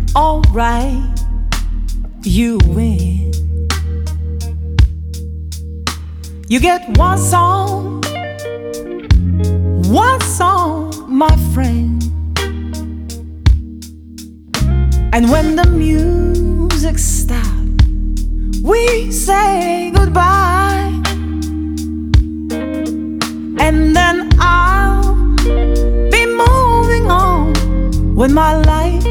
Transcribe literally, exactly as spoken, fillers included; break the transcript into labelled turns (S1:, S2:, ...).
S1: Alright, you win. You get one song, one song, my friend. And when the music stops, we say goodbye. And then I'll be moving on with my life.